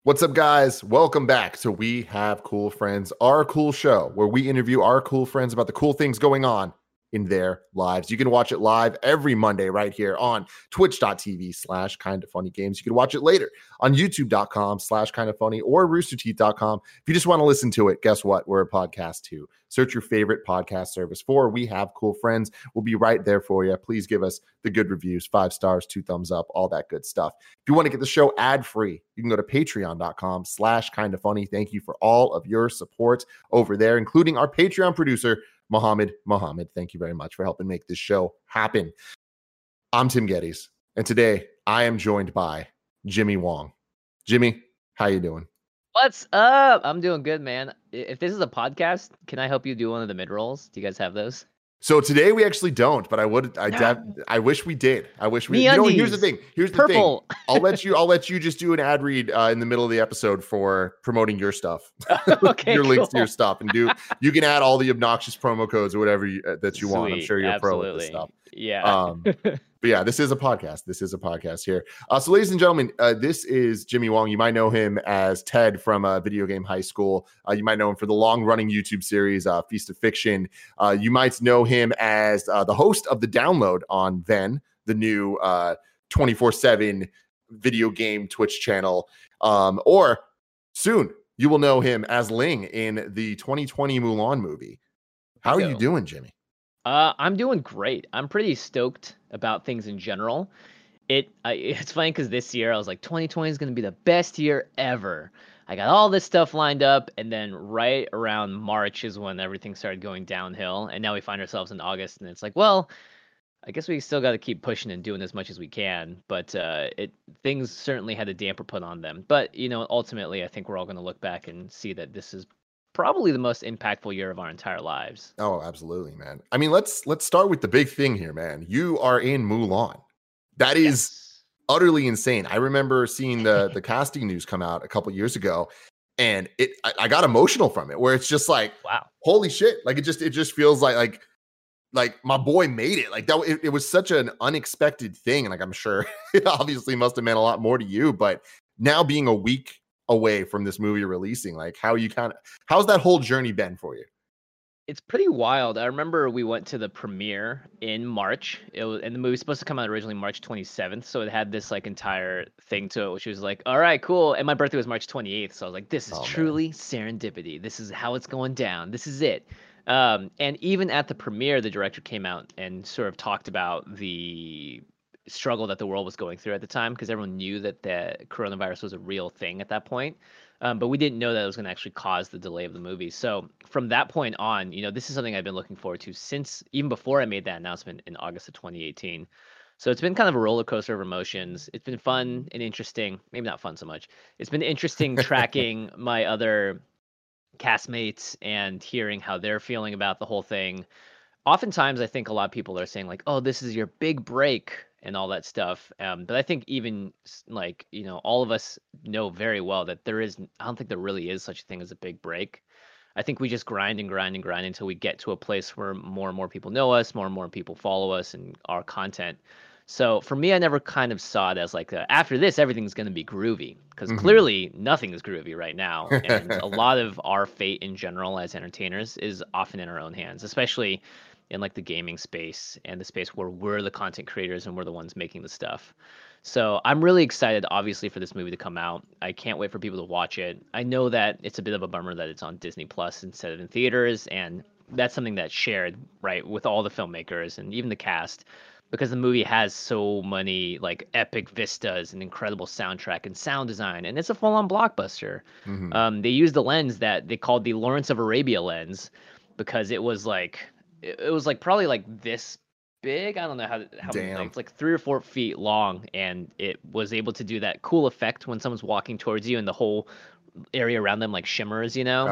What's up, guys? Welcome back to We Have Cool Friends, our cool show where we interview our cool friends about the cool things going on in their lives. You can watch it live every Monday right here on twitch.tv/kindafunnygames. You can watch it later on youtube.com/kindafunny or roosterteeth.com. If you just want to listen to it, guess what? We're a podcast too. Search your favorite podcast service for We Have Cool Friends. We'll be right there for you. Please give us the good reviews, 5 stars, 2 thumbs up, all that good stuff. If you want to get the show ad-free, you can go to patreon.com/kindafunny. Thank you for all of your support over there, including our Patreon producer, Mohammed. Thank you very much for helping make this show happen. I'm Tim Geddes, and today I am joined by Jimmy Wong. Jimmy, how you doing? What's up? I'm doing good, man. If this is a podcast, can I help you do one of the mid-rolls? Do you guys have those? So today we actually don't, but I wish we did. I wish we. Here's the thing. Purple. I'll let you just do an ad read in the middle of the episode for promoting your stuff, Okay, your links to your stuff, and you can add all the obnoxious promo codes or whatever that you want. I'm sure you're pro with this stuff. Yeah. But yeah, this is a podcast. This is a podcast here. So, ladies and gentlemen, this is Jimmy Wong. You might know him as Ted from Video Game High School. You might know him for the long-running YouTube series Feast of Fiction. You might know him as the host of The Download on Ven, the new 24/7 video game Twitch channel. Or soon, you will know him as Ling in the 2020 Mulan movie. How are you doing, Jimmy? I'm doing great. I'm pretty stoked about things in general. It's funny because this year I was like, 2020 is going to be the best year ever. I got all this stuff lined up, and then right around March is when everything started going downhill, and now we find ourselves in August, and it's like, well, I guess we still got to keep pushing and doing as much as we can, but things certainly had a damper put on them. But ultimately, I think we're all going to look back and see that this is probably the most impactful year of our entire lives. Oh, absolutely, man. I mean, let's start with the big thing here, man. You are in Mulan. That is utterly insane. I remember seeing the casting news come out a couple years ago, and I got emotional from it, where it's just like, wow, holy shit. Like it just feels like my boy made it. Like that it was such an unexpected thing. And like I'm sure it obviously must have meant a lot more to you, but now being a week away from this movie releasing, like how's that whole journey been for you? It's pretty wild. I remember we went to the premiere in March. And the movie was supposed to come out originally March 27th, so it had this like entire thing to it, which was like, all right, cool. And my birthday was March 28th, so I was like, this is truly serendipity. This is how it's going down. This is it. And even at the premiere, the director came out and sort of talked about the struggle that the world was going through at the time, because everyone knew that the coronavirus was a real thing at that point. But we didn't know that it was going to actually cause the delay of the movie. So from that point on, this is something I've been looking forward to since even before I made that announcement in August of 2018. So it's been kind of a roller coaster of emotions. It's been fun and interesting. Maybe not fun so much. It's been interesting tracking my other castmates and hearing how they're feeling about the whole thing. Oftentimes, I think a lot of people are saying like, "Oh, this is your big break," and all that stuff. But I think even like all of us know very well that I don't think there really is such a thing as a big break. I think we just grind and grind and grind until we get to a place where more and more people know us, more and more people follow us and our content. So for me, I never kind of saw it as like after this, everything's going to be groovy, because clearly nothing is groovy right now. And a lot of our fate in general as entertainers is often in our own hands, especially in like the gaming space and the space where we're the content creators and we're the ones making the stuff. So I'm really excited, obviously, for this movie to come out. I can't wait for people to watch it. I know that it's a bit of a bummer that it's on Disney Plus instead of in theaters, and that's something that's shared, right, with all the filmmakers and even the cast, because the movie has so many like epic vistas and incredible soundtrack and sound design, and it's a full-on blockbuster. They used the lens that they called the Lawrence of Arabia lens, because it was like probably like this big. I don't know how many, like, it's like 3 or 4 feet long, and it was able to do that cool effect when someone's walking towards you and the whole area around them like shimmers,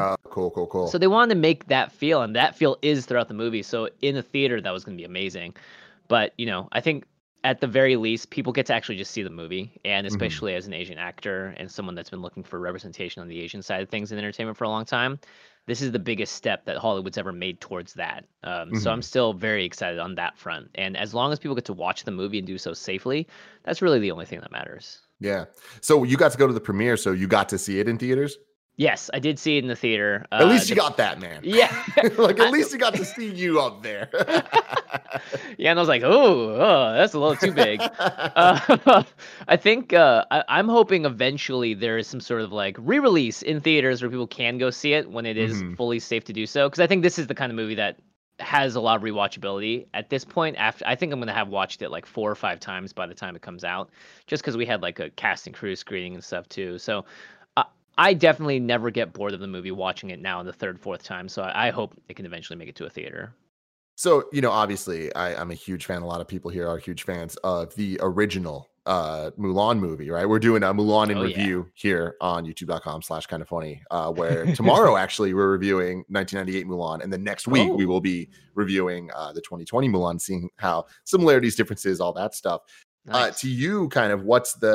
Cool. So they wanted to make that feel, and that feel is throughout the movie. So in a theater, that was going to be amazing. But I think at the very least, people get to actually just see the movie, and especially as an Asian actor and someone that's been looking for representation on the Asian side of things in entertainment for a long time, this is the biggest step that Hollywood's ever made towards that. So I'm still very excited on that front. And as long as people get to watch the movie and do so safely, that's really the only thing that matters. Yeah. So you got to go to the premiere, so you got to see it in theaters? Yes, I did see it in the theater. At least you got that, man. Yeah. Like, at least you got to see you up there. Yeah, and I was like, oh, that's a little too big. I think I'm hoping eventually there is some sort of like re-release in theaters where people can go see it when it is Mhm. fully safe to do so. Because I think this is the kind of movie that has a lot of rewatchability at this point. After I think I'm gonna have watched it like 4 or 5 times by the time it comes out, just because we had like a cast and crew screening and stuff too. So uh, I definitely never get bored of the movie watching it now in the third, fourth time. So I hope it can eventually make it to a theater. So, obviously, I'm a huge fan. A lot of people here are huge fans of the original Mulan movie, right? We're doing a Mulan in Oh, yeah. review here on youtube.com/kind of funny, where tomorrow, actually, we're reviewing 1998 Mulan. And then next week, we Oh. will be reviewing the 2020 Mulan, seeing how similarities, differences, all that stuff. Nice. To you, kind of, what did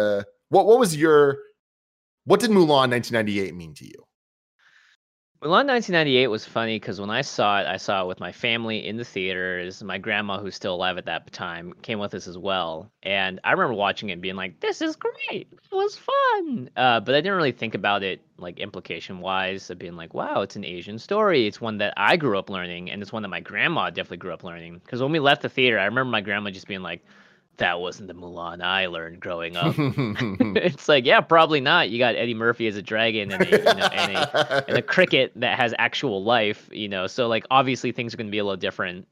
Mulan 1998 mean to you? Mulan 1998 was funny because when I saw it with my family in the theaters. My grandma, who's still alive at that time, came with us as well. And I remember watching it and being like, this is great. It was fun. But I didn't really think about it like implication wise of being like, wow, it's an Asian story. It's one that I grew up learning. And it's one that my grandma definitely grew up learning. Because when we left the theater, I remember my grandma just being like, that wasn't the Mulan I learned growing up. It's like, yeah, probably not. You got Eddie Murphy as a dragon and a cricket that has actual life, So like obviously things are going to be a little different.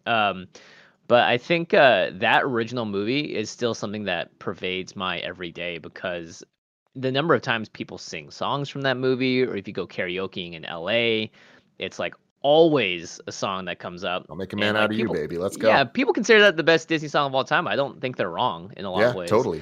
But I think that original movie is still something that pervades my everyday because the number of times people sing songs from that movie, or if you go karaokeing in LA, it's like always a song that comes up. I'll make a And man like out of you, people, baby. Let's yeah, go. people consider that the best Disney song of all time. I don't think they're wrong in a lot Yeah, of ways. totally.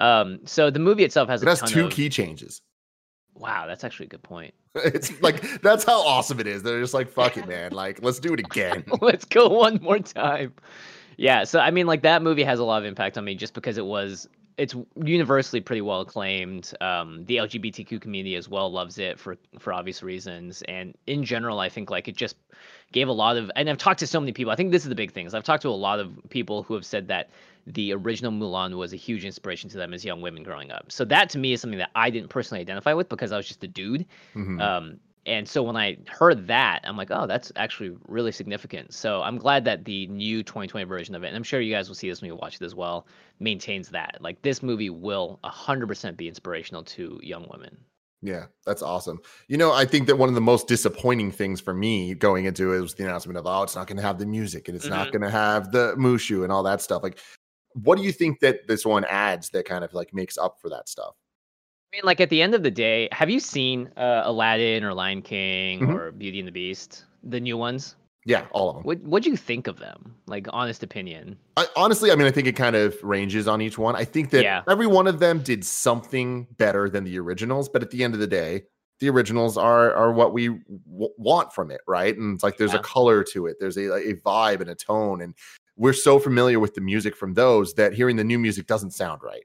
So the movie itself has It a has ton two of. key changes. Wow, that's actually a good point. It's like, that's how awesome it is. They're just like, fuck it, man. Like, let's do it again. Let's go one more time. Yeah, so I mean, like that movie has a lot of impact on me just because it's universally pretty well acclaimed. The LGBTQ community as well loves it for obvious reasons, and in general, I think like it just gave a lot of. And I've talked to so many people. I think this is the big thing. Is I've talked to a lot of people who have said that the original Mulan was a huge inspiration to them as young women growing up. So that to me is something that I didn't personally identify with because I was just a dude. Mhm. And so when I heard that, I'm like, oh, that's actually really significant. So I'm glad that the new 2020 version of it, and I'm sure you guys will see this when you watch it as well, maintains that. Like this movie will 100% be inspirational to young women. Yeah, that's awesome. I think that one of the most disappointing things for me going into it was the announcement of, oh, it's not going to have the music and it's not going to have the Mushu and all that stuff. Like, what do you think that this one adds that kind of like makes up for that stuff? I mean, like at the end of the day, have you seen Aladdin or Lion King Mhm. or Beauty and the Beast, the new ones? Yeah, all of them. What'd you think of them? Like honest opinion. Honestly, I mean, I think it kind of ranges on each one. I think that Yeah. every one of them did something better than the originals, but at the end of the day, the originals are what we want from it, right? And it's like there's a Yeah. color to it, there's a vibe and a tone, and we're so familiar with the music from those that hearing the new music doesn't sound right,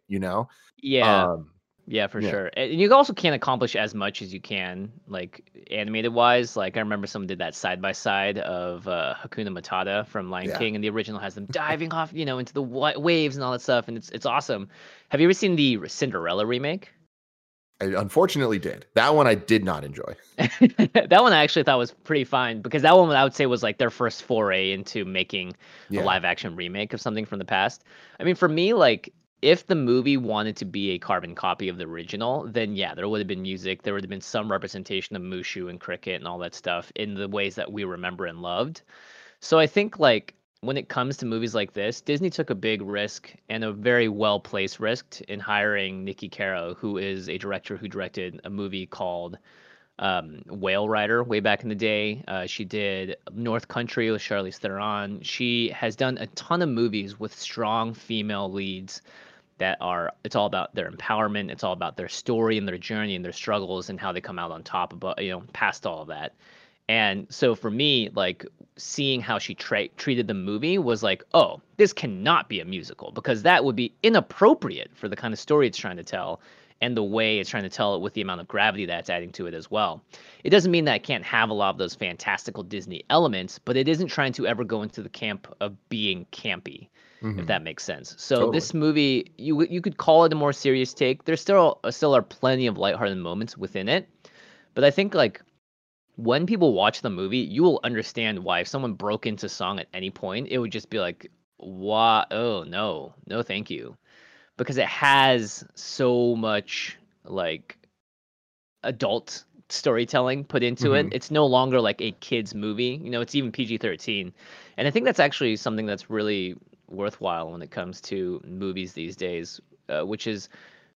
Yeah. Um, Yeah, for yeah, sure. And you also can't accomplish as much as you can, like animated wise. Like I remember someone did that side by side of Hakuna Matata from Lion yeah. King, and the original has them diving off, into the waves and all that stuff, and it's awesome. Have you ever seen the Cinderella remake? I unfortunately did. That one I did not enjoy. That one I actually thought was pretty fine because that one I would say was like their first foray into making a Yeah. live action remake of something from the past. I mean, for me, like if the movie wanted to be a carbon copy of the original, then yeah, there would have been music, there would have been some representation of Mushu and cricket and all that stuff in the ways that we remember and loved. So I think like when it comes to movies like this, Disney took a big risk and a very well placed risk in hiring Nikki Caro, who is a director who directed a movie called Whale Rider way back in the day. She did North Country with Charlize Theron. She has done a ton of movies with strong female leads that are it's all about their empowerment, it's all about their story and their journey and their struggles and how they come out on top about past all of that. And so for me, like seeing how she treated the movie was like, oh, this cannot be a musical because that would be inappropriate for the kind of story it's trying to tell and the way it's trying to tell it with the amount of gravity that's adding to it as well. It doesn't mean that it can't have a lot of those fantastical Disney elements, but it isn't trying to ever go into the camp of being campy. if Hmm. that makes sense. So Totally. this movie, you could call it a more serious take. There still are plenty of lighthearted moments within it, but I think like when people watch the movie, you will understand why if someone broke into song at any point, it would just be like, "Why? Oh no, no, thank you," because it has so much like adult storytelling put into it. Hmm. It's no longer like a kids movie. You know, it's even PG-13. And I think that's actually something that's really worthwhile when it comes to movies these days, which is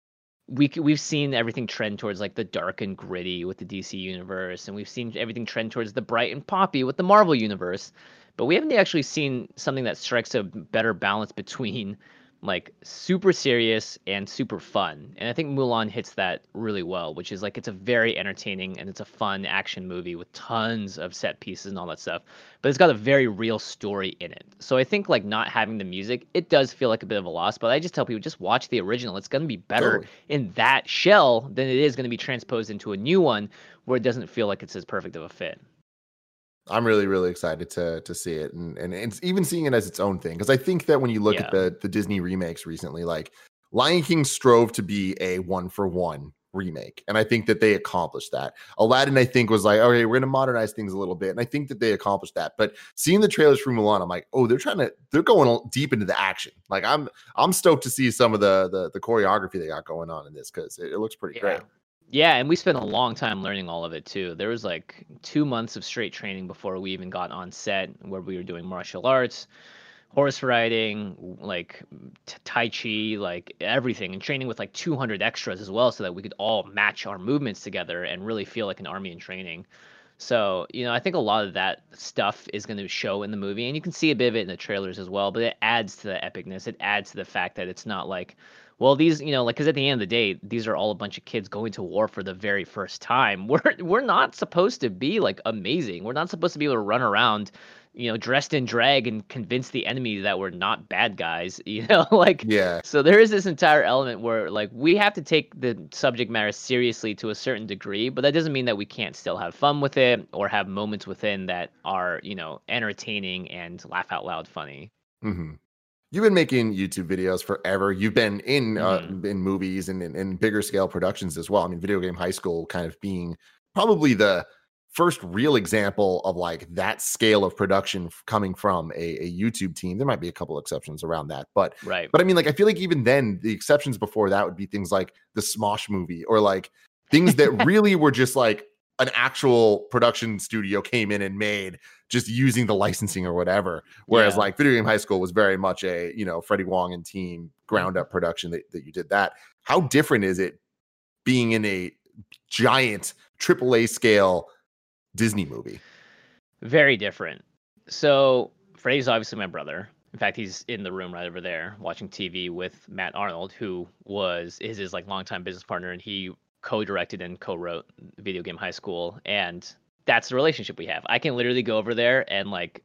we've seen everything trend towards like the dark and gritty with the DC universe, and we've seen everything trend towards the bright and poppy with the Marvel universe, but we haven't actually seen something that strikes a better balance between like super serious and super fun. And I think Mulan hits that really well, which is like it's a very entertaining and it's a fun action movie with tons of set pieces and all that stuff, but it's got a very real story in it. So I think like not having the music, it does feel like a bit of a loss, but I just tell people just watch the original. It's going to be better Totally. in that shell than it is going to be transposed into a new one where it doesn't feel like it's as perfect of a fit. I'm really, really excited to see it, and it's even seeing it as its own thing, because I think that when you look at Yeah. the Disney remakes recently, like Lion King strove to be a one for one remake, and I think that they accomplished that. Aladdin, I think, was like, okay, we're gonna modernize things a little bit, and I think that they accomplished that. But seeing the trailers for Mulan, I'm like, oh, they're going deep into the action. Like I'm stoked to see some of the choreography they got going on in this, because it looks pretty Yeah. great. Yeah, and we spent a long time learning all of it too. There was like 2 months of straight training before we even got on set where we were doing martial arts, horse riding, like tai chi, like everything, and training with like 200 extras as well so that we could all match our movements together and really feel like an army in training. So, you know, I think a lot of that stuff is going to show in the movie, and you can see a bit of it in the trailers as well, but it adds to the epicness. It adds to the fact that it's not like, well, these, you know, like, because at the end of the day, these are all a bunch of kids going to war for the very first time. We're not supposed to be like amazing. We're not supposed to be able to run around, you know, dressed in drag and convince the enemy that we're not bad guys, you know, like Yeah. so there is this entire element where like we have to take the subject matter seriously to a certain degree, but that doesn't mean that we can't still have fun with it or have moments within that are, you know, entertaining and laugh out loud funny. Hmm. You've been making YouTube videos forever. You've been Hmm. in movies and in bigger scale productions as well. I mean, Video Game High School kind of being probably the first real example of like that scale of production coming from a YouTube team. There might be a couple exceptions around that, but Right. I mean, like I feel like even then the exceptions before that would be things like the Smosh movie, or like things that really were just like an actual production studio came in and made, just using the licensing or whatever. Whereas Yeah. like Video Game High School was very much a, Freddie Wong and team ground up production that you did that. How different is it being in a giant AAA scale Disney movie? Very different. So Freddie's obviously my brother. In fact, he's in the room right over there watching TV with Matt Arnold, who is his like longtime business partner, and he co-directed and co-wrote Video Game High School, and that's the relationship we have. I can literally go over there and like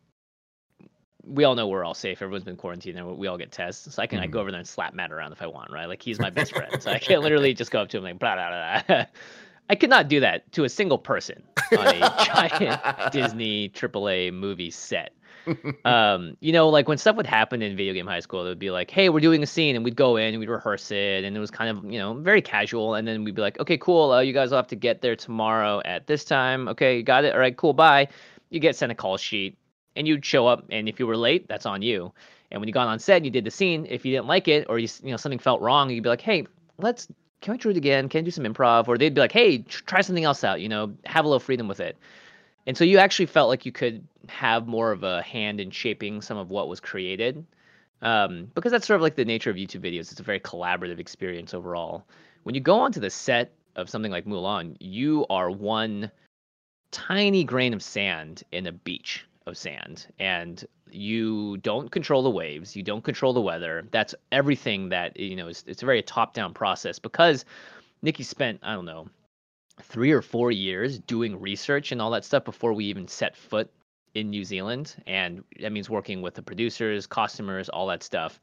we all know we're all safe. Everyone's been quarantined and we all get tests. So I go Mhm. over there and slap Matt around if I want, right? Like he's my best friend. So I can literally just go up to him like blah blah blah. Blah. I could not do that to a single person on a giant Disney AAA movie set. You know, like when stuff would happen in Video Game High School, it would be like, hey, we're doing a scene, and we'd go in, and we'd rehearse it, and it was kind of, you know, very casual. And then we'd be like, okay, cool, you guys will have to get there tomorrow at this time. Okay, you got it. All right, cool, bye. You get sent a call sheet, and you'd show up, and if you were late, that's on you. And when you got on set and you did the scene, if you didn't like it or you know something felt wrong, you'd be like, hey, let's can we do it again? Can I do some improv? Or they'd be like, hey, try something else out. You know, have a little freedom with it. And so you actually felt like you could have more of a hand in shaping some of what was created. Because that's sort of like the nature of YouTube videos. It's a very collaborative experience overall. When you go onto the set of something like Mulan, you are one tiny grain of sand in a beach of sand. And you don't control the waves, you don't control the weather. That's everything that, you know, it's a very top down process because Nikki spent, I don't know, 3 or 4 years doing research and all that stuff before we even set foot in New Zealand. And that means working with the producers, costumers, all that stuff.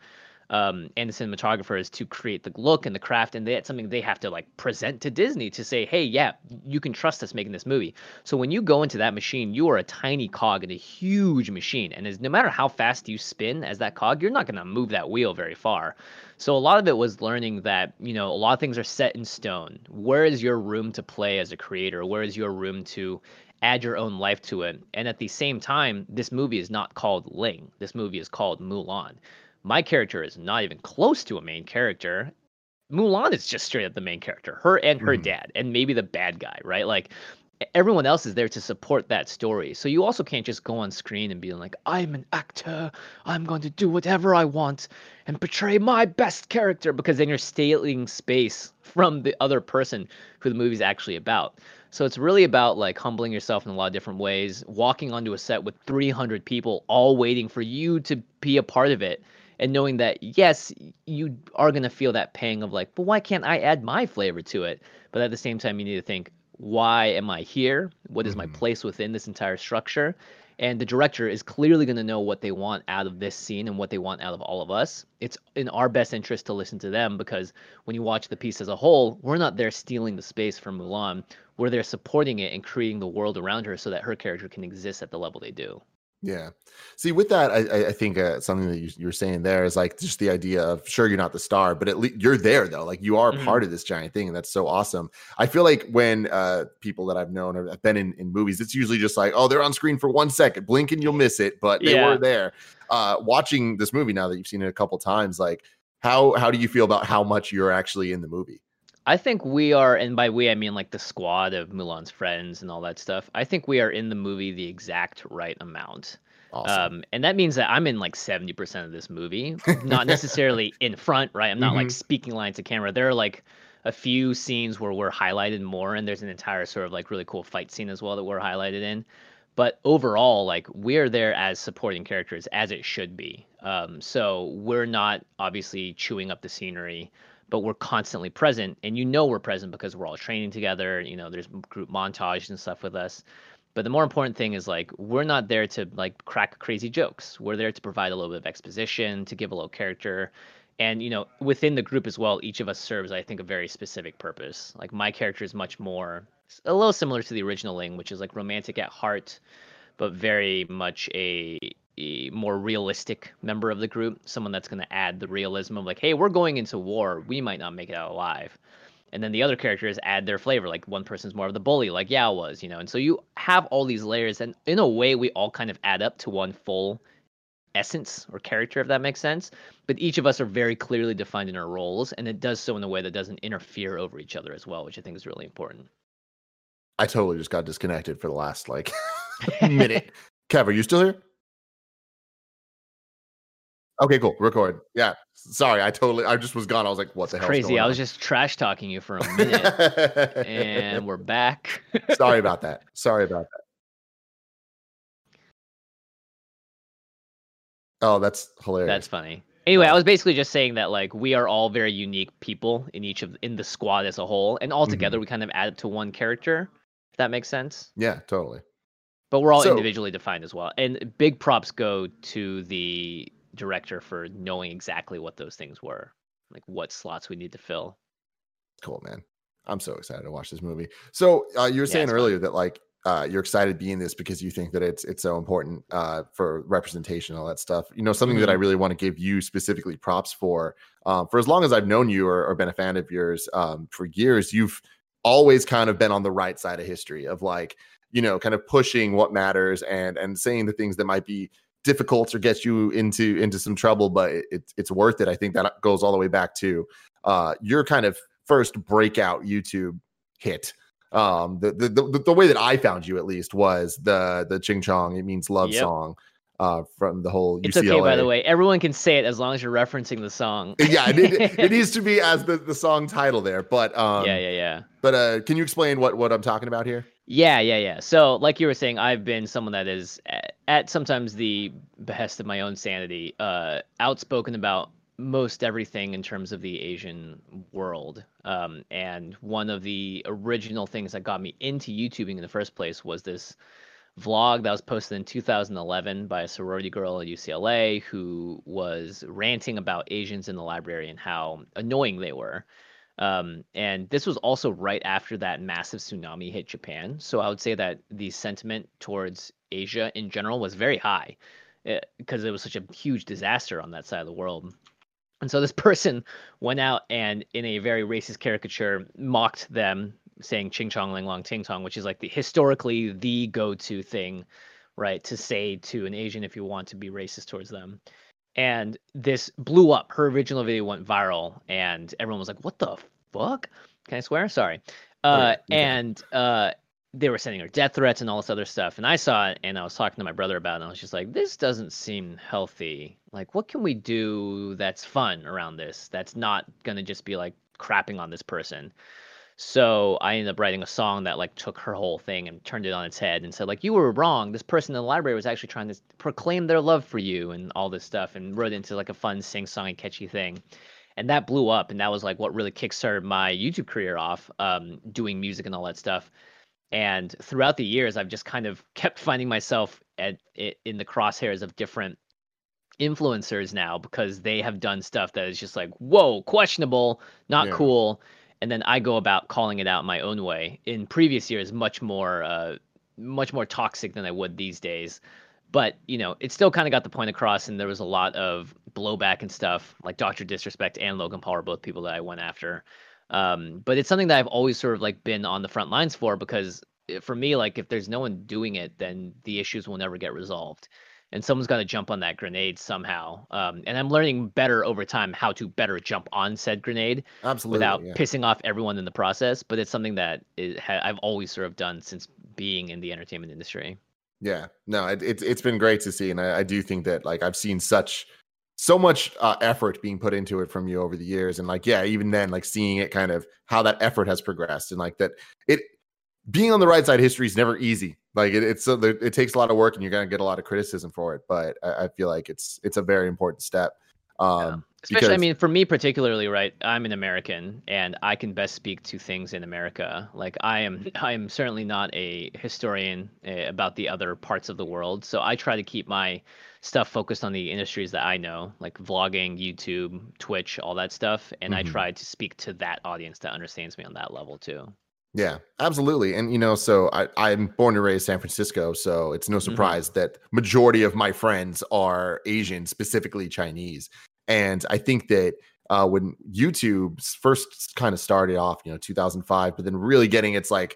and the cinematographers to create the look and the craft, and that's something they have to like present to Disney to say, hey, yeah, you can trust us making this movie. So when you go into that machine, you are a tiny cog in a huge machine, and no matter how fast you spin as that cog, you're not going to move that wheel very far. So a lot of it was learning that, you know, a lot of things are set in stone. Where is your room to play as a creator? Where is your room to add your own life to it? And at the same time, this movie is not called Ling. This movie is called Mulan. My character is not even close to a main character. Mulan is just straight up the main character, her and her dad, and maybe the bad guy, right? Like everyone else is there to support that story. So you also can't just go on screen and be like, I'm an actor, I'm going to do whatever I want and portray my best character, because then you're stealing space from the other person who the movie's actually about. So it's really about like humbling yourself in a lot of different ways, walking onto a set with 300 people all waiting for you to be a part of it, and knowing that yes, you are going to feel that pang of like, but why can't I add my flavor to it? But at the same time, you need to think, why am I here? What is my place within this entire structure? And the director is clearly going to know what they want out of this scene and what they want out of all of us. It's in our best interest to listen to them, because when you watch the piece as a whole, we're not there stealing the space from Mulan. We're there supporting it and creating the world around her so that her character can exist at the level they do. Yeah. See, with that, I think something that you're saying there is like just the idea of, sure, you're not the star, but at least you're there though. Like you are part of this giant thing. And that's so awesome. I feel like when people that I've known or have been in movies, it's usually just like, oh, they're on screen for 1 second, blink and you'll miss it. But they were there. Watching this movie now that you've seen it a couple times, like how do you feel about how much you're actually in the movie? I think we are, and by we I mean like the squad of Mulan's friends and all that stuff. I think we are in the movie the exact right amount. Awesome. And that means that I'm in like 70% of this movie, not necessarily in front, right? I'm not like speaking lines to camera. There are like a few scenes where we're highlighted more, and there's an entire sort of like really cool fight scene as well that we're highlighted in. But overall, like we're there as supporting characters as it should be. So we're not obviously chewing up the scenery, but we're constantly present, and you know we're present because we're all training together. You know, there's group montage and stuff with us. But the more important thing is like we're not there to like crack crazy jokes. We're there to provide a little bit of exposition, to give a little character. And you know, within the group as well, each of us serves, I think, a very specific purpose. Like my character is much more a little similar to the original Ling, which is like romantic at heart, but very much a more realistic member of the group, someone that's going to add the realism of like, hey, we're going into war, we might not make it out alive. And then the other characters add their flavor, like one person's more of the bully, like Yao was, you know. And so you have all these layers, and in a way we all kind of add up to one full essence or character, if that makes sense. But each of us are very clearly defined in our roles, and it does so in a way that doesn't interfere over each other as well, which I think is really important. I totally just got disconnected for the last like minute. Kev, are you still here? Okay, cool. Record. Yeah. Sorry, I just was gone. I was like, what the hell? Crazy. I was just trash talking you for a minute and we're back. Sorry about that. Oh, that's hilarious. That's funny. Anyway, I was basically just saying that like we are all very unique people in the squad as a whole, and all together we kind of add up to one character, if that makes sense. Yeah, totally. But we're all individually defined as well. And big props go to the director for knowing exactly what those things were, like what slots we need to fill. Cool, man. I'm so excited to watch this movie. So you were saying earlier that like you're excited to be in this because you think that it's so important for representation, all that stuff. You know, something that I really want to give you specifically props for as long as I've known you or been a fan of yours for years, you've always kind of been on the right side of history of like, you know, kind of pushing what matters and saying the things that might be difficult or get you into some trouble, but it's worth it. I think that goes all the way back to your kind of first breakout YouTube hit. The way that I found you at least was the Ching Chong, it means love song from the whole it's UCLA. Okay, by the way, everyone can say it as long as you're referencing the song. Yeah, it needs to be as the song title there, but yeah. But can you explain what I'm talking about here? Yeah. So, like you were saying, I've been someone that is at sometimes the behest of my own sanity, outspoken about most everything in terms of the Asian world. And one of the original things that got me into YouTubing in the first place was this vlog that was posted in 2011 by a sorority girl at UCLA who was ranting about Asians in the library and how annoying they were. And this was also right after that massive tsunami hit Japan. So I would say that the sentiment towards Asia in general was very high because it was such a huge disaster on that side of the world. And so this person went out and, in a very racist caricature, mocked them, saying "Ching Chong Ling Long Ting Tong," which is like the historically the go-to thing, right, to say to an Asian if you want to be racist towards them. And this blew up. Her original video went viral, and everyone was like, "What the fuck?" Can I swear? Sorry. Oh, yeah, you can. And they were sending her death threats and all this other stuff. And I saw it, and I was talking to my brother about it, and I was just like, "This doesn't seem healthy. Like, what can we do that's fun around this? That's not gonna just be like crapping on this person." So I ended up writing a song that like took her whole thing and turned it on its head and said like, "You were wrong. This person in the library was actually trying to proclaim their love for you," and all this stuff, and wrote it into like a fun sing-songy catchy thing. And that blew up, and that was like what really kickstarted my YouTube career off, doing music and all that stuff. And throughout the years, I've just kind of kept finding myself in the crosshairs of different influencers now because they have done stuff that is just like, whoa, questionable, not Yeah. cool. And then I go about calling it out my own way. In previous years, much more toxic than I would these days. But it still kind of got the point across, and there was a lot of blowback and stuff. Like Dr. Disrespect and Logan Paul are both people that I went after. But it's something that I've always sort of like been on the front lines for because for me, like if there's no one doing it, then the issues will never get resolved and someone's got to jump on that grenade somehow. And I'm learning better over time how to better jump on said grenade Absolutely. without Yeah. pissing off everyone in the process. But it's something that I've always sort of done since being in the entertainment industry. Yeah. No, it's been great to see. And I do think that like I've seen so much effort being put into it from you over the years. And like, yeah, even then, like seeing it kind of how that effort has progressed and like that it being on the right side of history is never easy. Like it takes a lot of work and you're going to get a lot of criticism for it. But I feel like it's a very important step. Yeah. Especially, I mean, for me particularly, right? I'm an American, and I can best speak to things in America. Like I am certainly not a historian about the other parts of the world. So I try to keep my stuff focused on the industries that I know, like vlogging, YouTube, Twitch, all that stuff. And I try to speak to that audience that understands me on that level too. Yeah, absolutely. And so I'm born and raised San Francisco, so it's no surprise that majority of my friends are Asian, specifically Chinese. And I think that when YouTube first kind of started off, 2005, but then really getting its like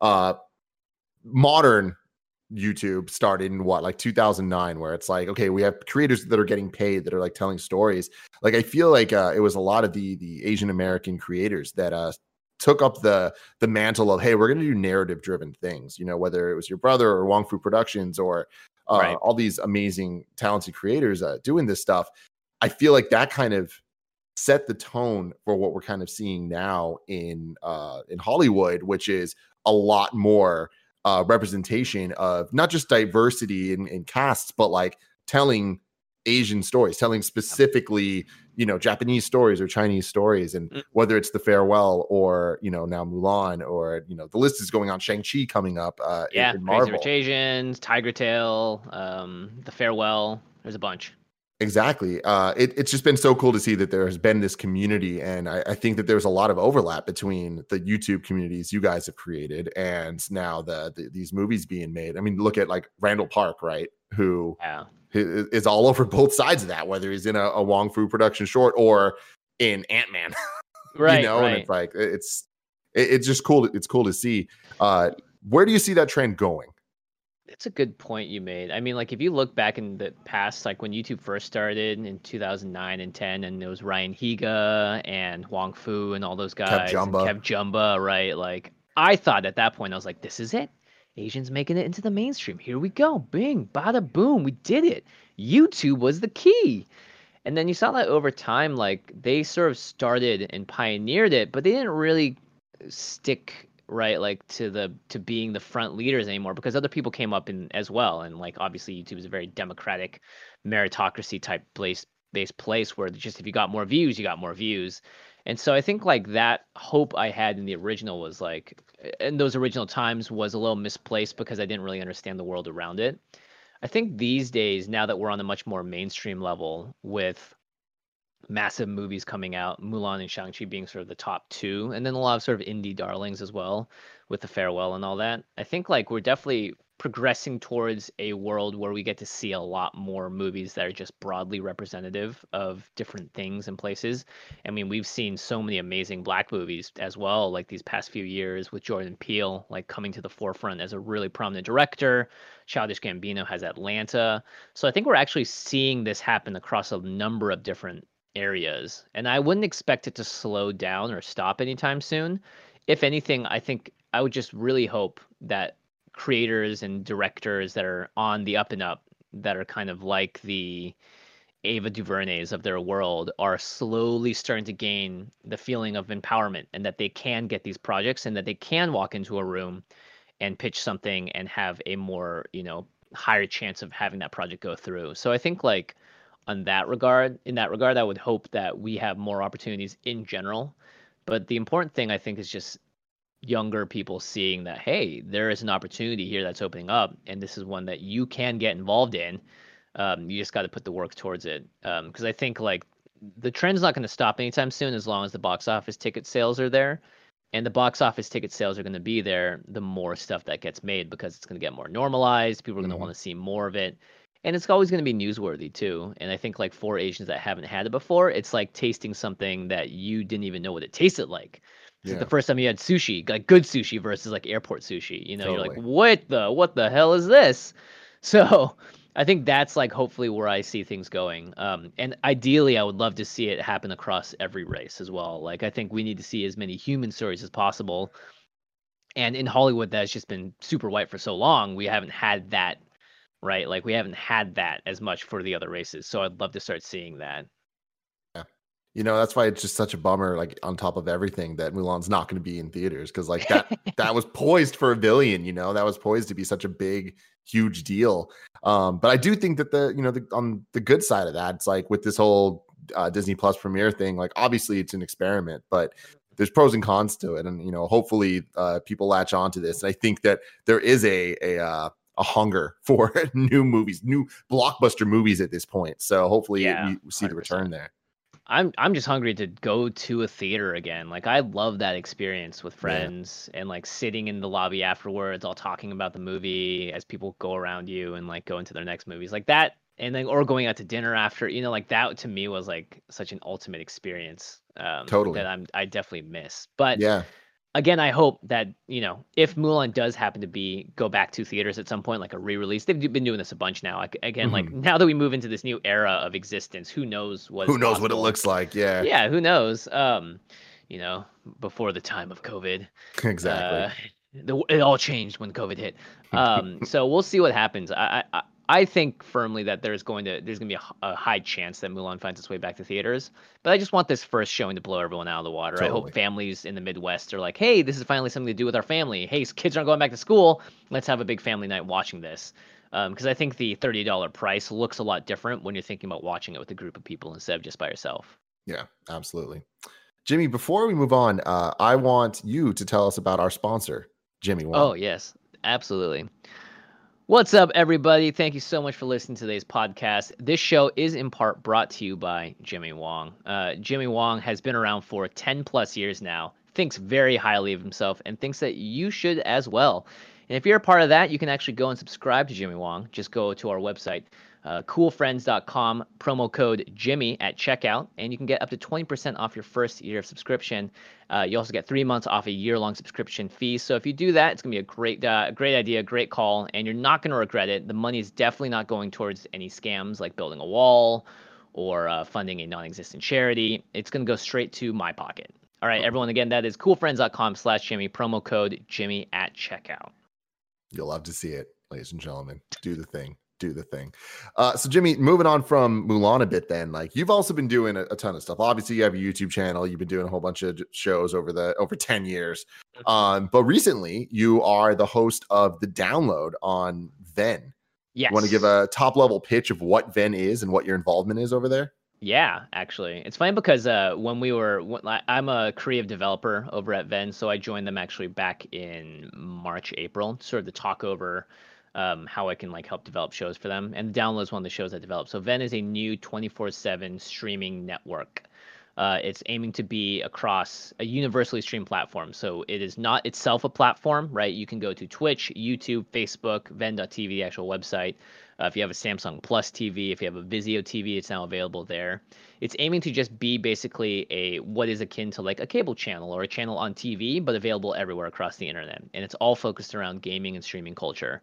modern YouTube started in like 2009, where it's like, okay, we have creators that are getting paid that are like telling stories. Like I feel like it was a lot of the Asian American creators that took up the mantle of, hey, we're going to do narrative driven things, whether it was your brother or Wong Fu Productions or Right. all these amazing talented creators doing this stuff. I feel like that kind of set the tone for what we're kind of seeing now in Hollywood, which is a lot more representation of not just diversity in casts, but like telling Asian stories, telling specifically, Japanese stories or Chinese stories. And whether it's The Farewell or, now Mulan or, the list is going on, Shang-Chi coming up in Marvel. Crazy Rich Asians, Tiger Tail, The Farewell. There's a bunch. Exactly. It's just been so cool to see that there has been this community. And I think that there's a lot of overlap between the YouTube communities you guys have created and now these movies being made. I mean, look at like Randall Park, right? Who is all over both sides of that, whether he's in a Wong Fu production short or in Ant-Man. Right. And it's like it's just cool. It's cool to see. Where do you see that trend going? It's a good point you made. I mean, like if you look back in the past, like when YouTube first started in 2009 and 10, and it was Ryan Higa and Wong Fu and all those guys, Kev Jumba, right? Like I thought at that point, I was like, this is it. Asians making it into the mainstream. Here we go. Bing, bada boom. We did it. YouTube was the key. And then you saw that over time, like they sort of started and pioneered it, but they didn't really stick right like to being the front leaders anymore because other people came up in as well. And like obviously YouTube is a very democratic meritocracy type place based place where just if you got more views, you got more views. And so I think like that hope I had in the original was like, in those original times was a little misplaced because I didn't really understand the world around it. I think these days, now that we're on a much more mainstream level with massive movies coming out, Mulan and Shang-Chi being sort of the top two, and then a lot of sort of indie darlings as well with The Farewell and all that. I think like we're definitely progressing towards a world where we get to see a lot more movies that are just broadly representative of different things and places. I mean, we've seen so many amazing black movies as well, like these past few years with Jordan Peele, like coming to the forefront as a really prominent director. Childish Gambino has Atlanta. So I think we're actually seeing this happen across a number of different areas. And I wouldn't expect it to slow down or stop anytime soon. If anything, I think I would just really hope that creators and directors that are on the up and up, that are kind of like the Ava DuVernays of their world, are slowly starting to gain the feeling of empowerment and that they can get these projects and that they can walk into a room and pitch something and have a more, higher chance of having that project go through. So I think like in that regard, I would hope that we have more opportunities in general. But the important thing I think is just younger people seeing that, hey, there is an opportunity here that's opening up, and this is one that you can get involved in. You just got to put the work towards it. Because I think like the trend's not going to stop anytime soon as long as the box office ticket sales are there. And the box office ticket sales are going to be there the more stuff that gets made, because it's going to get more normalized. People are going to want to see more of it. And it's always going to be newsworthy too. And I think like for Asians that haven't had it before, it's like tasting something that you didn't even know what it tasted like. It's like the first time you had sushi, like good sushi versus like airport sushi. You're like, what the hell is this? So I think that's like hopefully where I see things going. And ideally, I would love to see it happen across every race as well. Like I think we need to see as many human stories as possible. And in Hollywood, that's just been super white for so long. We haven't had that, right? Like we haven't had that as much for the other races. So I'd love to start seeing that. Yeah. That's why it's just such a bummer, like on top of everything, that Mulan's not going to be in theaters. Cause like that was poised for $1 billion, that was poised to be such a big, huge deal. But I do think that on the good side of that, it's like with this whole Disney Plus premiere thing, like obviously it's an experiment, but there's pros and cons to it. And, hopefully people latch onto this. And I think that there is a hunger for new movies, new blockbuster movies at this point. So hopefully we see 100%. The return there. I'm just hungry to go to a theater again. Like I love that experience with friends and like sitting in the lobby afterwards, all talking about the movie as people go around you and like go into their next movies like that. And then, or going out to dinner after, like that to me was like such an ultimate experience. Totally. That I definitely miss. But again, I hope that, if Mulan does happen to go back to theaters at some point, like a re-release, they've been doing this a bunch now. Like, again, like now that we move into this new era of existence, who knows what it looks like? Yeah. Yeah. Who knows? Before the time of COVID. Exactly. It all changed when COVID hit. So we'll see what happens. I think firmly that there's going to be a high chance that Mulan finds its way back to theaters. But I just want this first showing to blow everyone out of the water. Totally. I hope families in the Midwest are like, hey, this is finally something to do with our family. Hey, kids aren't going back to school. Let's have a big family night watching this. Because I think the $30 price looks a lot different when you're thinking about watching it with a group of people instead of just by yourself. Yeah, absolutely. Jimmy, before we move on, I want you to tell us about our sponsor, Jimmy Wong. Oh, yes, absolutely. What's up, everybody? Thank you so much for listening to today's podcast. This show is in part brought to you by Jimmy Wong. Jimmy Wong has been around for 10 plus years now, thinks very highly of himself, and thinks that you should as well. And if you're a part of that, you can actually go and subscribe to Jimmy Wong. Just go to our website, coolfriends.com, promo code Jimmy at checkout, and you can get up to 20% off your first year of subscription. You also get 3 months off a year-long subscription fee. So if you do that, it's going to be a great idea, great call, and you're not going to regret it. The money is definitely not going towards any scams like building a wall or funding a non-existent charity. It's going to go straight to my pocket. All right, everyone, again, that is coolfriends.com/Jimmy, promo code Jimmy at checkout. You'll love to see it, ladies and gentlemen. Do the thing. So Jimmy, moving on from Mulan a bit then, like you've also been doing a ton of stuff. Obviously you have a YouTube channel. You've been doing a whole bunch of shows over 10 years. But recently you are the host of The Download on Ven. Yes. You want to give a top level pitch of what Ven is and what your involvement is over there? Yeah, actually, it's funny because I'm a creative developer over at Venn, so I joined them actually back in March, April, sort of to talk over how I can like help develop shows for them. And Download is one of the shows I developed. So Venn is a new 24/7 streaming network. It's aiming to be across a universally streamed platform. So it is not itself a platform, right? You can go to Twitch, YouTube, Facebook, Venn.tv, the actual website. If you have a Samsung Plus TV, if you have a Vizio TV, it's now available there. It's aiming to just be basically a what is akin to like a cable channel or a channel on TV, but available everywhere across the internet. And it's all focused around gaming and streaming culture,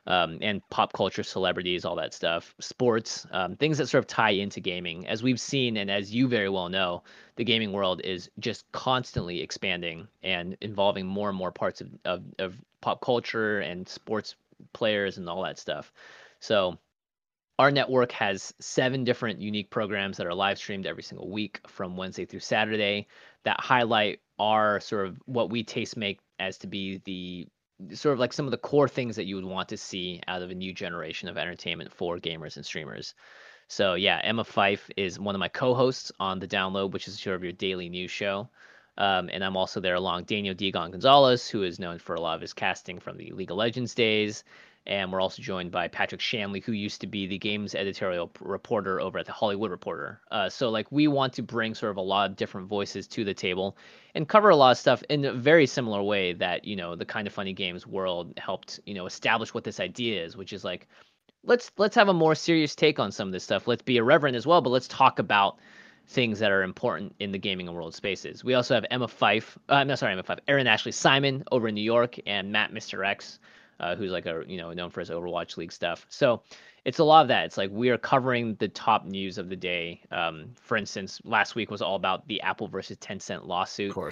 and pop culture, celebrities, all that stuff, sports, things that sort of tie into gaming. As we've seen, and as you very well know, the gaming world is just constantly expanding and involving more and more parts of pop culture and sports players and all that stuff. So our network has 7 different unique programs that are live streamed every single week from Wednesday through Saturday that highlight our sort of what we taste make as to be the sort of like some of the core things that you would want to see out of a new generation of entertainment for gamers and streamers. So yeah, Emma Fife is one of my co-hosts on the Download, which is sort of your daily news show. And I'm also there along Daniel Digon Gonzalez, who is known for a lot of his casting from the League of Legends days. And we're also joined by Patrick Shanley, who used to be the games editorial reporter over at the Hollywood Reporter. So like we want to bring sort of a lot of different voices to the table and cover a lot of stuff in a very similar way that, the Kind of Funny Games world helped, establish what this idea is, which is like let's have a more serious take on some of this stuff. Let's be irreverent as well, but let's talk about things that are important in the gaming world spaces. We also have Emma Fife, no, sorry, Emma Fife, Aaron Ashley Simon over in New York, and Matt Mr. X, who's like known for his Overwatch League stuff. So it's a lot of that. It's like we are covering the top news of the day. For instance, last week was all about the Apple versus Tencent lawsuit. Of course.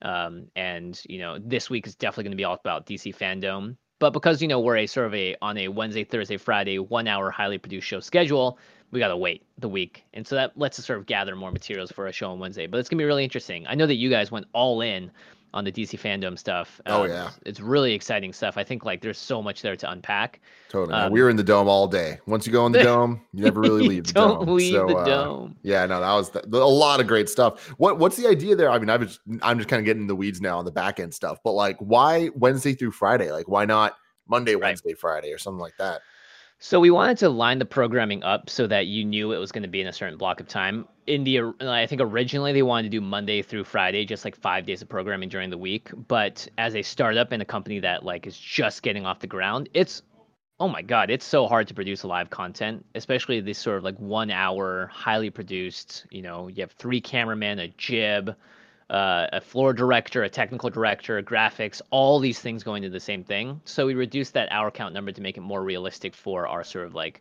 And this week is definitely going to be all about DC fandom. But because we're a sort of on a Wednesday, Thursday, Friday 1 hour highly produced show schedule, we gotta wait the week, and so that lets us sort of gather more materials for a show on Wednesday. But it's gonna be really interesting. I know that you guys went all in on the DC fandom stuff. Oh yeah, it's really exciting stuff. I think like there's so much there to unpack. totally. Man. We were in the dome all day. Once you go in the dome, you never really leave the don't dome. leave the dome. Yeah, no, that was a lot of great stuff. What's the idea there? I mean, I'm just kind of getting in the weeds now on the back end stuff. But like, why Wednesday through Friday? Like, why not Monday, Wednesday, Friday, or something like that? So we wanted to line the programming up so that you knew it was going to be in a certain block of time. I think originally they wanted to do Monday through Friday, just like 5 days of programming during the week. But as a startup and a company that like is just getting off the ground, oh my God, it's so hard to produce live content, especially this sort of like 1 hour, highly produced. You have 3 cameramen, a jib, a floor director, a technical director, graphics, all these things going to the same thing. So we reduced that hour count number to make it more realistic for our sort of like,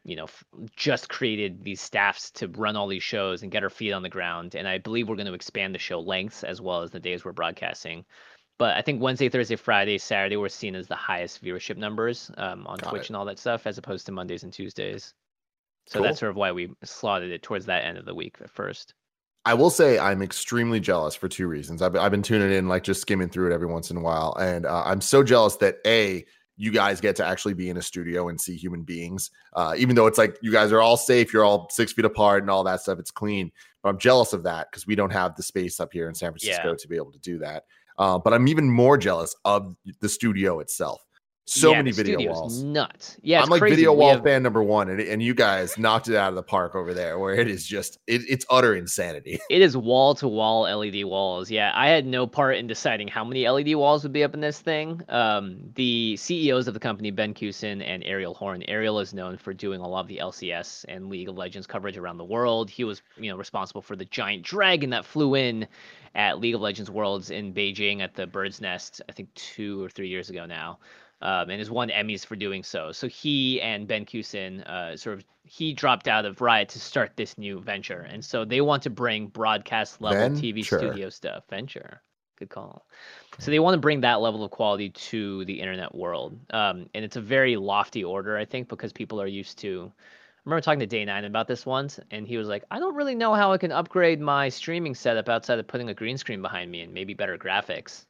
just created these staffs to run all these shows and get our feet on the ground. And I believe we're going to expand the show lengths as well as the days we're broadcasting. But I think Wednesday, Thursday, Friday, Saturday were seen as the highest viewership numbers on Twitch and all that stuff, as opposed to Mondays and Tuesdays. So Cool. That's sort of why we slotted it towards that end of the week at first. I will say I'm extremely jealous for 2 reasons. I've been tuning in, like just skimming through it every once in a while. And I'm so jealous that you guys get to actually be in a studio and see human beings, even though it's like you guys are all safe. You're all 6 feet apart and all that stuff. It's clean. But I'm jealous of that because we don't have the space up here in San Francisco to be able to do that. But I'm even more jealous of the studio itself. So many video walls. Nuts. Yeah, I'm like crazy. Video wall fan number one, and you guys knocked it out of the park over there, where it is just it's utter insanity. It is wall to wall LED walls. Yeah, I had no part in deciding how many LED walls would be up in this thing. The CEOs of the company, Ben Kusin and Ariel Horn. Ariel is known for doing a lot of the LCS and League of Legends coverage around the world. He was, responsible for the giant dragon that flew in at League of Legends Worlds in Beijing at the Bird's Nest, I think 2 or 3 years ago now. And has won Emmys for doing so. So he and Ben Kusin, he dropped out of Riot to start this new venture. And so they want to bring broadcast level TV studio stuff. Venture. Good call. So they want to bring that level of quality to the internet world. And it's a very lofty order, I think, because people are used to. I remember talking to Day9 about this once, and he was like, I don't really know how I can upgrade my streaming setup outside of putting a green screen behind me and maybe better graphics.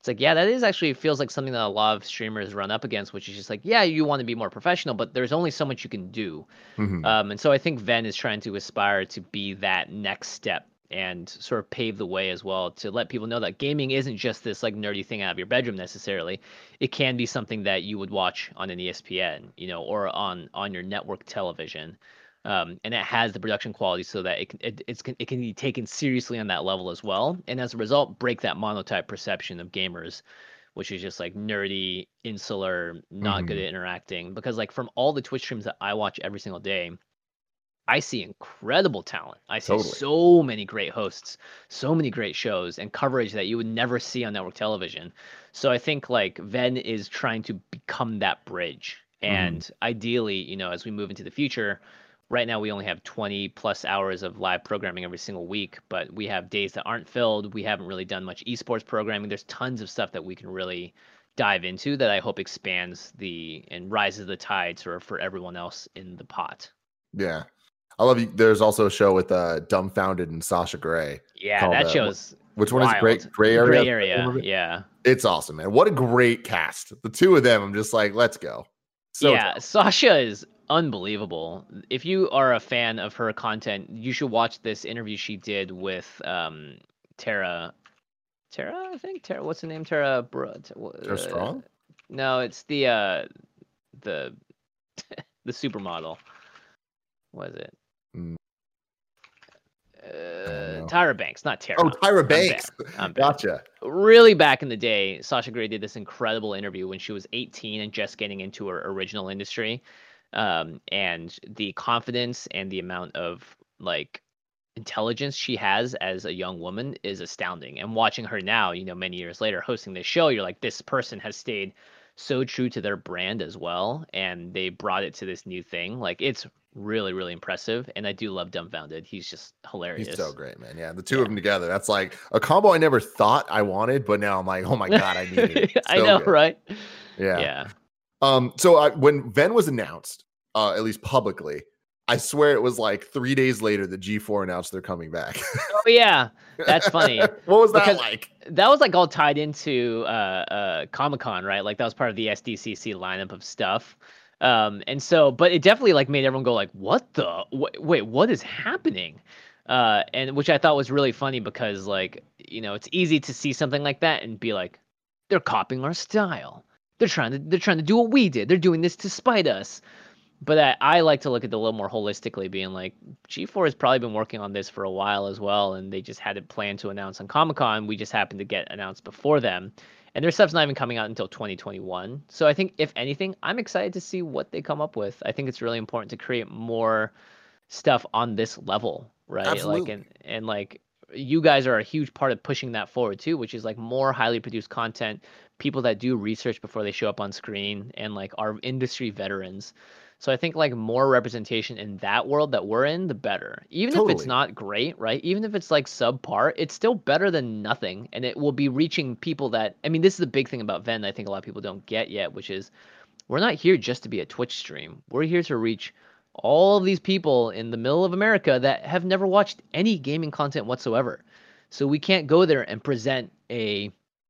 It's like, yeah, that is actually feels like something that a lot of streamers run up against, which is just like, yeah, you want to be more professional, but there's only so much you can do. Mhm. And so I think Venn is trying to aspire to be that next step and sort of pave the way as well to let people know that gaming isn't just this like nerdy thing out of your bedroom necessarily. It can be something that you would watch on an ESPN, or on your network television. And it has the production quality so that it can be taken seriously on that level as well. And as a result, break that monotype perception of gamers, which is just like nerdy, insular, not good Mhm. at interacting. Because like from all the Twitch streams that I watch every single day, I see incredible talent. I see Totally. so many great hosts, so many great shows and coverage that you would never see on network television. So I think like Venn is trying to become that bridge. Mhm. And ideally, as we move into the future, right now we only have 20 plus hours of live programming every single week, but we have days that aren't filled. We haven't really done much esports programming. There's tons of stuff that we can really dive into that I hope expands and rises the tide sort of for everyone else in the pot. Yeah. I love you. There's also a show with Dumbfounded and Sasha Grey Yeah, called that show's which one is it? wild. Gray Area? Gray Area, yeah. It's awesome, man. What a great cast. The two of them, I'm just like, let's go. So Yeah, Sasha is unbelievable. If you are a fan of her content, you should watch this interview she did with Tara. Tara, I think. Tara, what's the name? they're strong. No, it's the the supermodel. What is it? Mm, Tyra Banks, not Tara. Oh, Tyra Banks. I'm bad. Gotcha. Really back in the day, Sasha Grey did this incredible interview when she was 18 and just getting into her original industry. And the confidence and the amount of like intelligence she has as a young woman is astounding. And watching her now, many years later hosting this show, you're like, this person has stayed so true to their brand as well, and they brought it to this new thing. Like it's really, really impressive, and I do love Dumbfounded. He's just hilarious. He's so great, man. Yeah, the two of them together. That's like a combo I never thought I wanted, but now I'm like, oh my god, I need it. So I know, good. right? Yeah. So when Venn was announced, at least publicly, I swear it was like 3 days later that G4 announced they're coming back. Oh yeah, that's funny. What was that like? That was like all tied into Comic-Con, right? Like that was part of the SDCC lineup of stuff. And so, but it definitely like made everyone go like, "What the? Wait, what is happening?" And which I thought was really funny because like it's easy to see something like that and be like, "They're copying our style. They're trying to do what we did. They're doing this to spite us." But I like to look at it a little more holistically, being like, G4 has probably been working on this for a while as well, and they just had it planned to announce on Comic-Con. We just happened to get announced before them. And their stuff's not even coming out until 2021. So I think, if anything, I'm excited to see what they come up with. I think it's really important to create more stuff on this level, right? Absolutely. Like, and like, you guys are a huge part of pushing that forward too, which is like more highly produced content, people that do research before they show up on screen, and like our industry veterans. So I think like more representation in that world that we're in, the better. Even if it's not great, right? Even if it's like subpar, it's still better than nothing. And it will be reaching people that, I mean, this is the big thing about Venn that I think a lot of people don't get yet, which is we're not here just to be a Twitch stream. We're here to reach all of these people in the middle of America that have never watched any gaming content whatsoever. So we can't go there and present a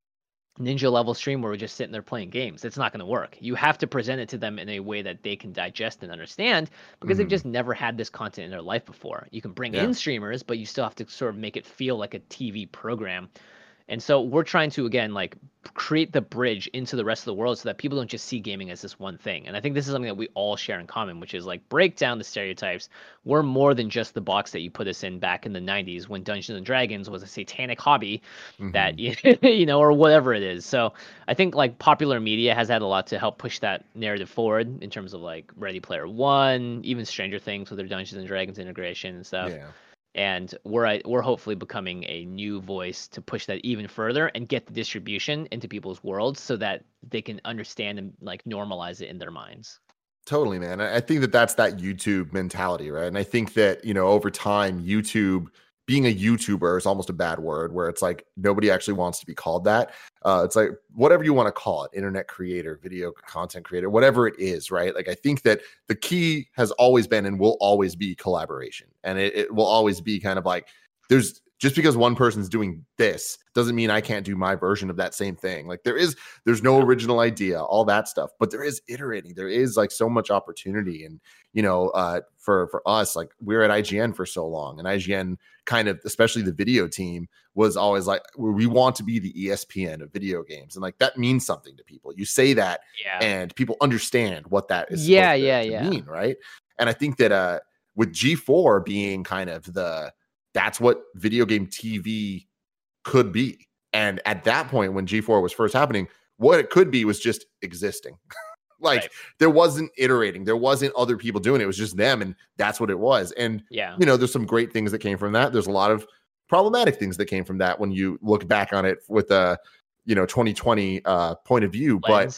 ninja level stream where we're just sitting there playing games. It's not going to work. You have to present it to them in a way that they can digest and understand, because they've just never had this content in their life before. You can bring in streamers, but you still have to sort of make it feel like a TV program. And so we're trying to, again, like create the bridge into the rest of the world so that people don't just see gaming as this one thing. And I think this is something that we all share in common, which is like break down the stereotypes. We're more than just the box that you put us in back in the 90s when Dungeons and Dragons was a satanic hobby that, or whatever it is. So I think like popular media has had a lot to help push that narrative forward in terms of like Ready Player One, even Stranger Things with their Dungeons and Dragons integration and stuff. Yeah. And we're hopefully becoming a new voice to push that even further and get the distribution into people's worlds so that they can understand and like normalize it in their minds. Totally, man. I think that that's that YouTube mentality, right? And I think that, over time, YouTube, being a YouTuber is almost a bad word, where it's like nobody actually wants to be called that. It's like whatever you want to call it, internet creator, video content creator, whatever it is, right? Like I think that the key has always been and will always be collaboration. And it will always be kind of like there's just because one person's doing this doesn't mean I can't do my version of that same thing. Like there's no original idea, all that stuff, but there is iterating. There is like so much opportunity. And, for us, like we're at IGN for so long, and IGN kind of, especially the video team, was always like, we want to be the ESPN of video games. And like, that means something to people. You say that and people understand what that is supposed to mean. Right. And I think that, with G4 being kind of that's what video game TV could be. And at that point, when G4 was first happening, what it could be was just existing. There wasn't iterating. There wasn't other people doing it. It was just them. And that's what it was. And, there's some great things that came from that. There's a lot of problematic things that came from that when you look back on it with a, 2020 point of view. But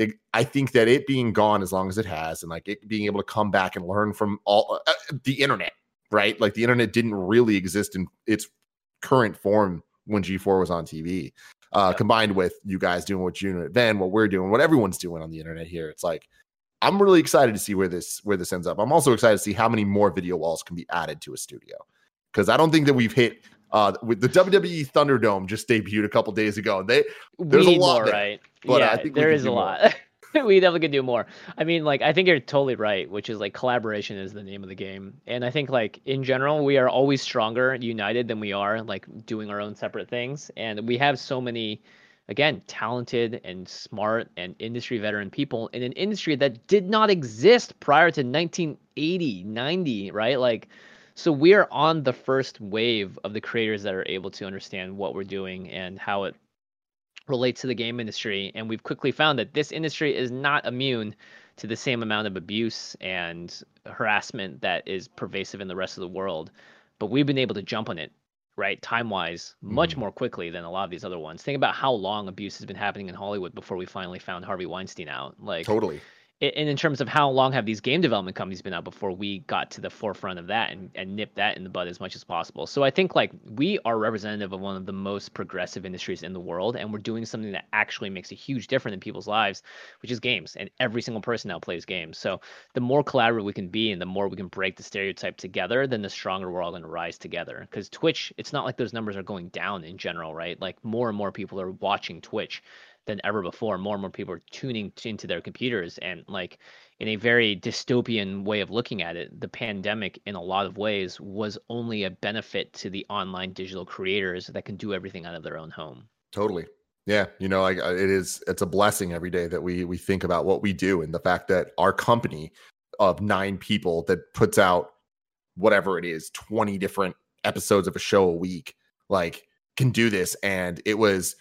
I think that it being gone as long as it has, and like it being able to come back and learn from all the internet, right? Like the internet didn't really exist in its current form when G4 was on TV. Combined with you guys doing what you're doing at Venn, what we're doing, what everyone's doing on the internet here. It's like, I'm really excited to see where this ends up. I'm also excited to see how many more video walls can be added to a studio, because I don't think that we've hit with the WWE Thunderdome just debuted a couple days ago. There's a lot more, there, right? But yeah, I think there is a lot. We definitely could do more. I mean, like, I think you're totally right, which is like collaboration is the name of the game. And I think like in general, we are always stronger united than we are like doing our own separate things. And we have so many, again, talented and smart and industry veteran people in an industry that did not exist prior to 1980, 90, right? Like, so we are on the first wave of the creators that are able to understand what we're doing and how it relates to the game industry. And we've quickly found that this industry is not immune to the same amount of abuse and harassment that is pervasive in the rest of the world. But we've been able to jump on it, right, time-wise, much more quickly than a lot of these other ones. Think about how long abuse has been happening in Hollywood before we finally found Harvey Weinstein out. Like, totally. And in terms of how long have these game development companies been out before we got to the forefront of that and nipped that in the bud as much as possible. So I think like we are representative of one of the most progressive industries in the world, and we're doing something that actually makes a huge difference in people's lives, which is games. And every single person now plays games. So the more collaborative we can be and the more we can break the stereotype together, then the stronger we're all going to rise together. Because Twitch, it's not like those numbers are going down in general, right? Like more and more people are watching Twitch than ever before. More and more people are tuning into their computers, and like in a very dystopian way of looking at it, the pandemic in a lot of ways was only a benefit to the online digital creators that can do everything out of their own home. Totally. Yeah. Like it's a blessing every day that we think about what we do, and the fact that our company of 9 people that puts out whatever it is, 20 different episodes of a show a week, like can do this. And it was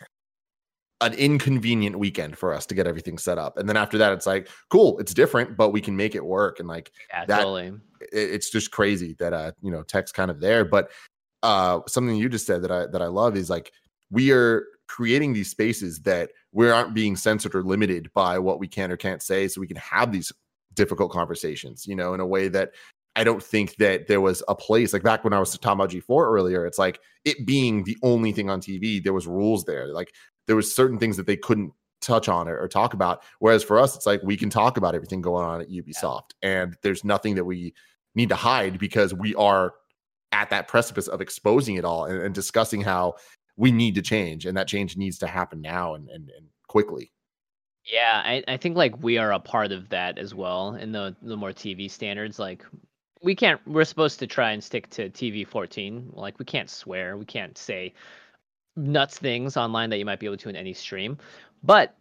an inconvenient weekend for us to get everything set up. And then after that, it's like, cool, it's different, but we can make it work. And like totally. It's just crazy that, tech's kind of there. But something you just said that I love is like, we are creating these spaces that we aren't being censored or limited by what we can or can't say. So we can have these difficult conversations, in a way that I don't think that there was a place, like back when I was talking about G4 earlier, it's like it being the only thing on TV, there was rules there. Like there was certain things that they couldn't touch on or talk about. Whereas for us, it's like, we can talk about everything going on at Ubisoft, and there's nothing that we need to hide, because we are at that precipice of exposing it all and discussing how we need to change, and that change needs to happen now and quickly. Yeah, I think like we are a part of that as well in the more TV standards. Like we're supposed to try and stick to TV 14. Like we can't swear, we can't say nuts things online that you might be able to in any stream. But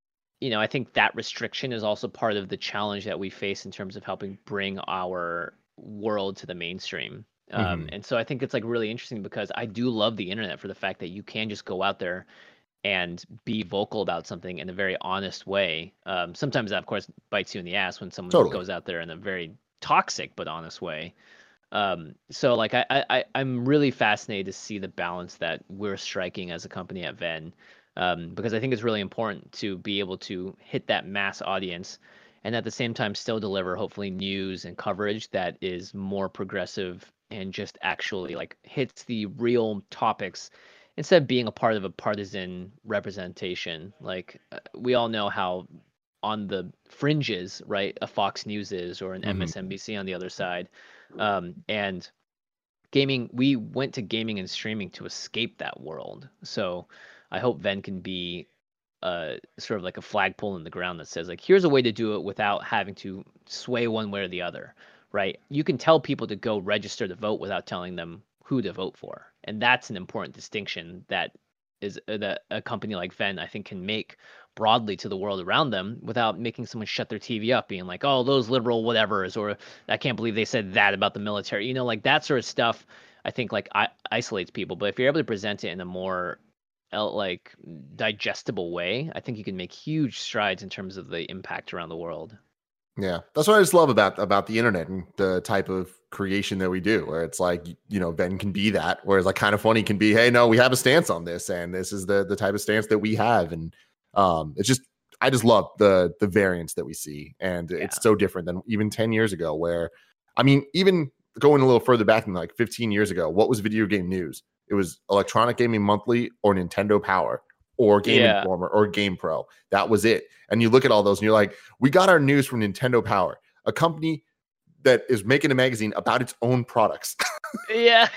I think that restriction is also part of the challenge that we face in terms of helping bring our world to the mainstream. And so I think it's like really interesting, because I do love the internet for the fact that you can just go out there and be vocal about something in a very honest way. Sometimes that, of course, bites you in the ass when someone goes out there in a very toxic but honest way. So like I'm really fascinated to see the balance that we're striking as a company at Venn, because I think it's really important to be able to hit that mass audience and at the same time still deliver hopefully news and coverage that is more progressive and just actually like hits the real topics instead of being a part of a partisan representation. Like we all know how on the fringes, right, a Fox News is, or an MSNBC on the other side. And gaming, we went to gaming and streaming to escape that world. So I hope Ven can be sort of like a flagpole in the ground that says like, here's a way to do it without having to sway one way or the other, right? You can tell people to go register to vote without telling them who to vote for, and that's an important distinction that is that a company like Ven I think can make broadly to the world around them without making someone shut their TV up, being like, oh, those liberal whatevers, or I can't believe they said that about the military, like that sort of stuff. I think like isolates people, but if you're able to present it in a more like digestible way, I think you can make huge strides in terms of the impact around the world. Yeah, that's what I just love about the internet and the type of creation that we do, where it's like, Ven can be that, whereas like Kind of Funny can be, hey, no, we have a stance on this, and this is the type of stance that we have, and it's just, I just love the variance that we see, and it's so different than even 10 years ago, where, I mean, even going a little further back than like 15 years ago, what was video game news? It was Electronic Gaming Monthly or Nintendo Power or Game Informer or GamePro. That was it. And you look at all those and you're like, we got our news from Nintendo Power, a company that is making a magazine about its own products. Yeah.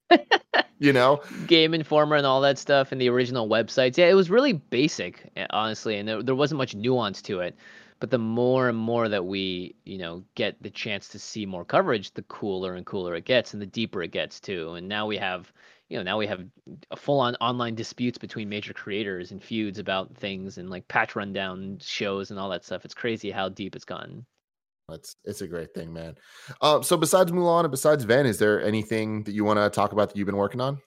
Game Informer and all that stuff and the original websites. Yeah, it was really basic, honestly, and there wasn't much nuance to it. But the more and more that we, get the chance to see more coverage, the cooler and cooler it gets, and the deeper it gets too. And now we have, a full-on online disputes between major creators and feuds about things and like patch rundown shows and all that stuff. It's crazy how deep it's gotten. It's a great thing, man. So besides Mulan and besides Ven, is there anything that you want to talk about that you've been working on?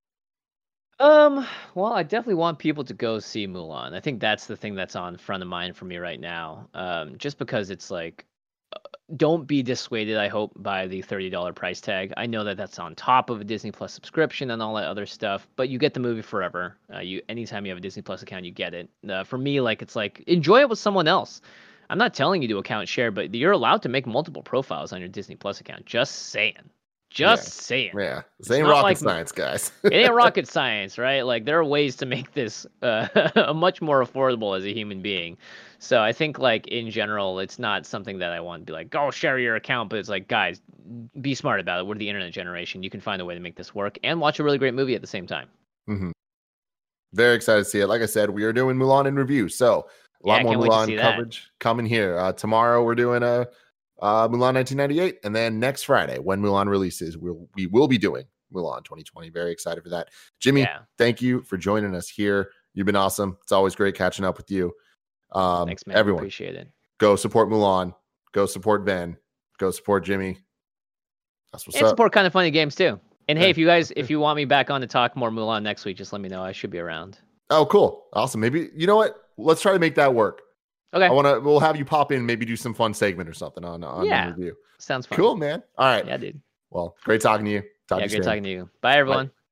Well, I definitely want people to go see Mulan. I think that's the thing that's on front of mind for me right now. Just because it's like, don't be dissuaded, I hope, by the $30 price tag. I know that that's on top of a Disney Plus subscription and all that other stuff, but you get the movie forever. Anytime you have a Disney Plus account, you get it. For me, it's like, enjoy it with someone else. I'm not telling you to account share, but you're allowed to make multiple profiles on your Disney Plus account. Just saying. Saying. Yeah. This ain't rocket science, guys. It ain't rocket science, right? Like, there are ways to make this much more affordable as a human being. So I think, in general, it's not something that I want to be like, go share your account. But it's like, guys, be smart about it. We're the internet generation. You can find a way to make this work and watch a really great movie at the same time. Mm-hmm. Very excited to see it. Like I said, we are doing Mulan in review. So a lot more Mulan coverage coming here. Tomorrow we're doing a Mulan 1998, and then next Friday when Mulan releases, we will be doing Mulan 2020. Very excited for that. Jimmy, Thank you for joining us here. You've been awesome. It's always great catching up with you. Thanks, man. Everyone, appreciate it. Go support Mulan. Go support Ven. Go support Jimmy. That's what's and up. Support Kind of Funny games too. And hey, if you want me back on to talk more Mulan next week, just let me know. I should be around. Oh, cool. Awesome. Maybe, you know what? Let's try to make that work. Okay. We'll have you pop in, maybe do some fun segment or something on the review. Sounds fun. Cool, man. All right. Yeah, dude. Well, great talking to you. Great talking to you. Bye, everyone. Bye.